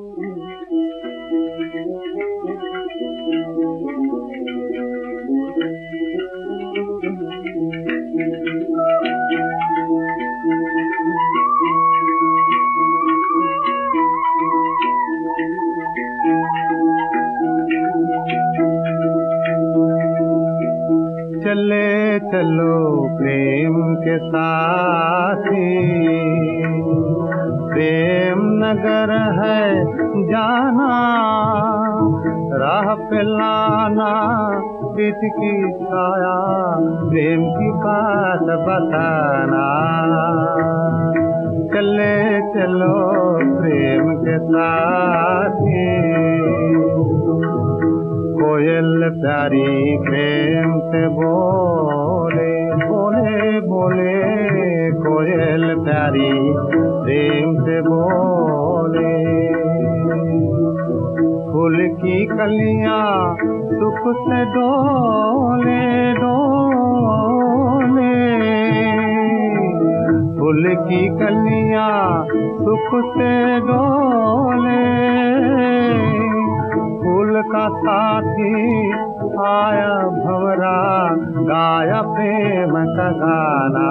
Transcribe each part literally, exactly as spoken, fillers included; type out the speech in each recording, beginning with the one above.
चले चलो प्रेम के साथी, प्रेम नगर है जाना, राह पे लाना प्रीत की छाया, प्रेम की बात बताना। चले चलो प्रेम के साथी, कोयल प्यारी प्रेम से बोले बोले बोले, कोयल प्यारी प्रेम से बोले। फूल की कलियां सुख से डोले डोले, फूल की कलियां सुख से डोले। फूल का साथी आया भंवरा, गाया प्रेम का गाना।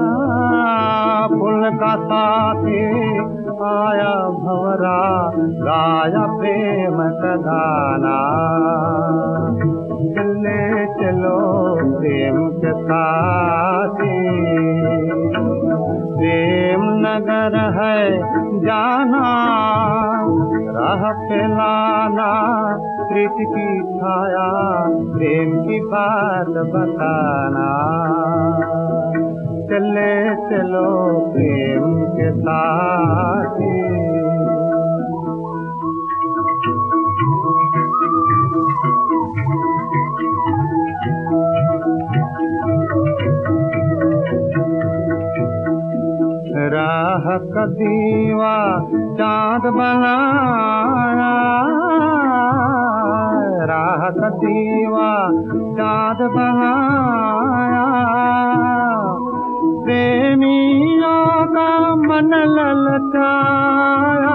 फूल का साथी आया भंवरा, गाया प्रेम का गाना। चले चलो प्रेम के साथी, प्रेम नगर है जाना, राह पे लाना प्रीत की छाया, प्रेम की बात बताना। चले चलो प्रेम के साथी। राह का दीवा चाँद बनाया, राह का दीवा चाँद बनाया। प्रेमियों का मन ललचाया,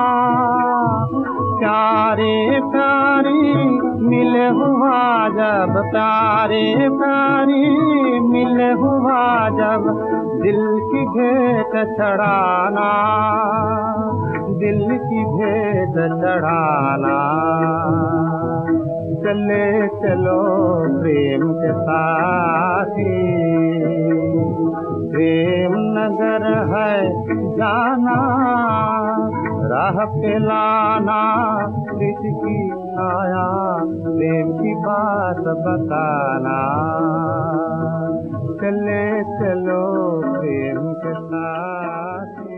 प्यारे प्यारी मिले हुआ जब, प्यारे प्यारी मिले हुआ जब, दिल की भेंट चढ़ाना, दिल की भेंट चढ़ाना। चले चलो प्रेम के साथी, प्रेम नगर है जाना, राह पे लाना प्रीत की छाया, प्रेम की बात बताना। चले चलो प्रेम के साथ।